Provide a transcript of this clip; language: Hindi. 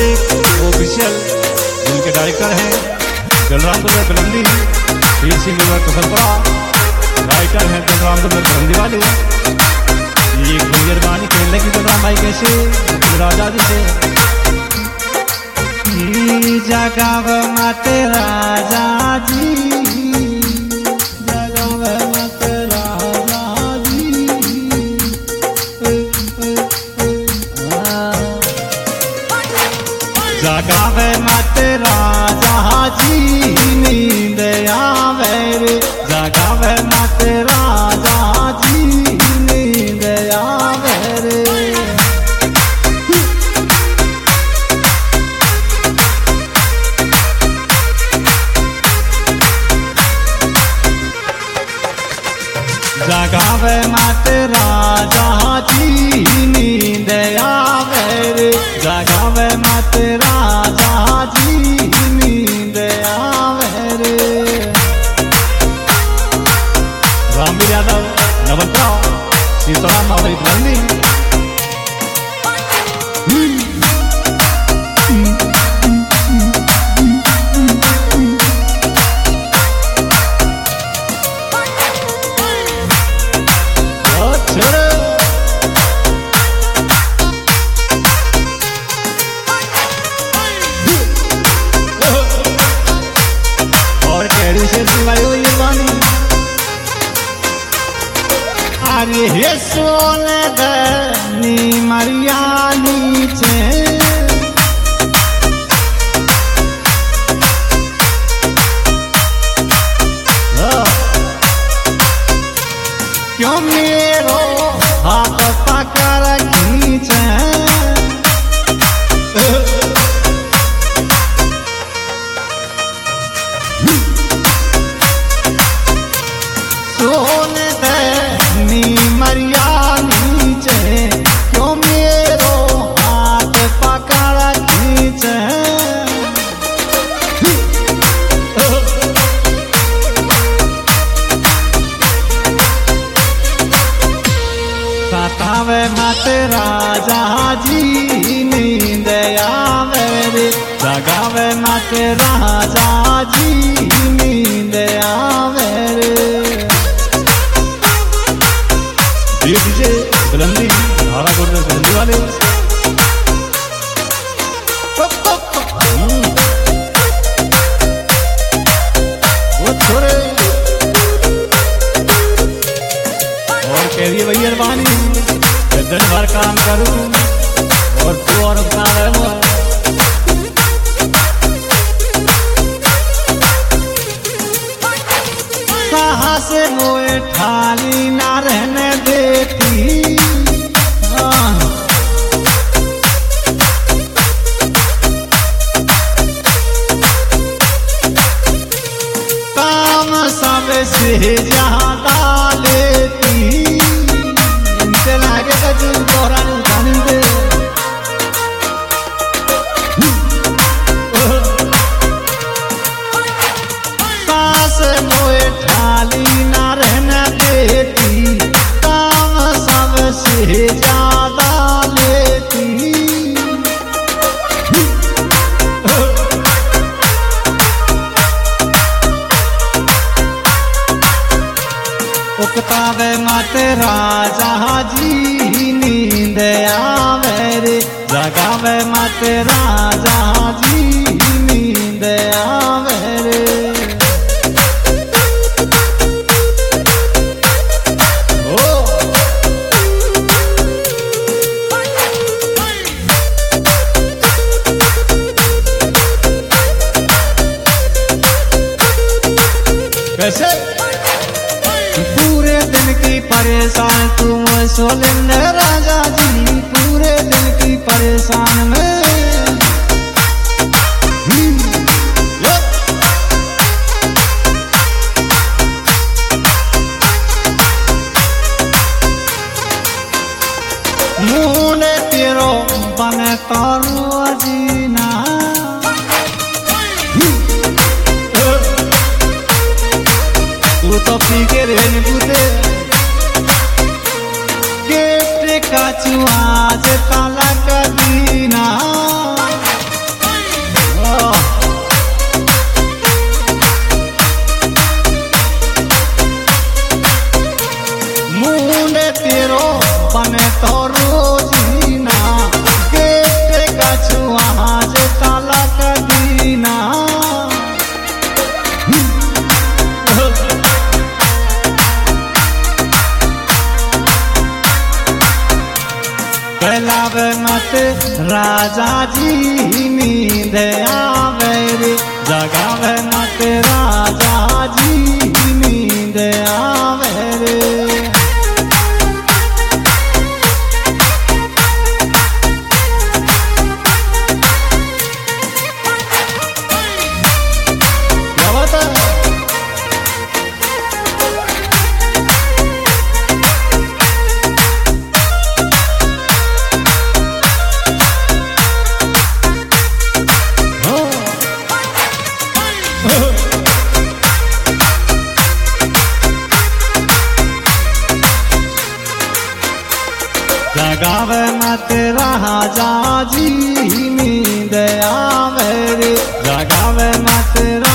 म्यूजिक ऑफिशियल, जिनके डायरेक्टर हैं बलराम दुर्गा कलंदी, वीर सिंह कसलपुरा, राइटर हैं बलराम दुर्गा कलंदी वाले। ये गुंजर गानी खेलने की प्रोग्राम आई कैसे राजा जी से जगाव मत राजा जी, जगाव मत राजा जी, जगाव मत राजा जी, नींद आवे रे, जगाव मत राजा जी, नींद आवे रे। जगावे मत राजा जी, नींद आवे रे, जगावे मत राजा जी, नींद आवे रे। रामवीर यादव, नवलपुरा, सीताराम मावरी कलंदी। अरे हे सोने दनी मरिया नीचे, क्यों मेरो हाथ पकड़ खींचे, सोने दनी मरिया नीचे, क्यों मेरो हाथ पकड़ खींचे। सतावे मत राजा जी, नींद आवे रे, जगावे मत राजा जी, नींद आवे रे। डीजे कलंदी, धारा गुर्जर कलंदी वाले। वो छोरे और कह रही है भैया बानी, दिन भर काम करूं और तू और अपना रहो। साहस मोए ठाली ना रहने देती, काम सबसे ज्यादा लेती, इनसे लागे तो तोरा नहीं दे। सास मोए ठाली ना रहने देती, काम सबसे ज्यादा लेती। उकतावे मत राजा जी, नींद आवे रे, जगावे मत राजा जी, नींद आवे रे। कैसे पूरे दिन की परेशान तुम सोलेंगे राजा जी, पूरे दिन की परेशान में मुँह तेरो बने तारू अजीना, तू तो पी के रहने बुदे, गेट का चुआज ताला का दीना। राजा जी नींद आवे रे, जगावे मत राजा जी नींद आवे रे। जगावे मत राजा जी नींद आवे रे, जगावे मत